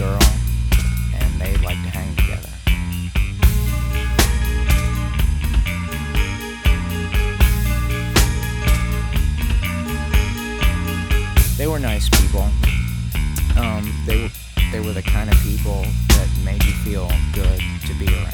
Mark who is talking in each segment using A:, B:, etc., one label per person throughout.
A: girl, and they like to hang together. They were nice people. They were the kind of people that made you feel good to be around.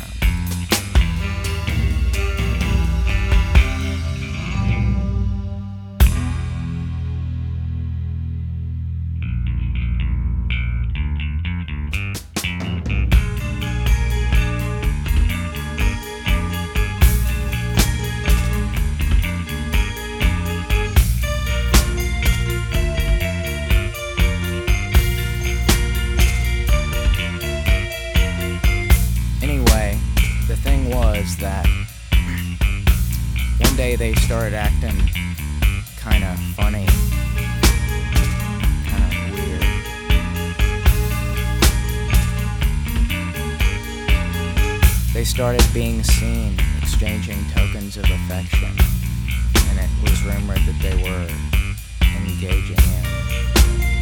A: Anyway, the thing was that one day they started acting kind of funny, kind of weird. They started being seen exchanging tokens of affection, and it was rumored that they were engaging in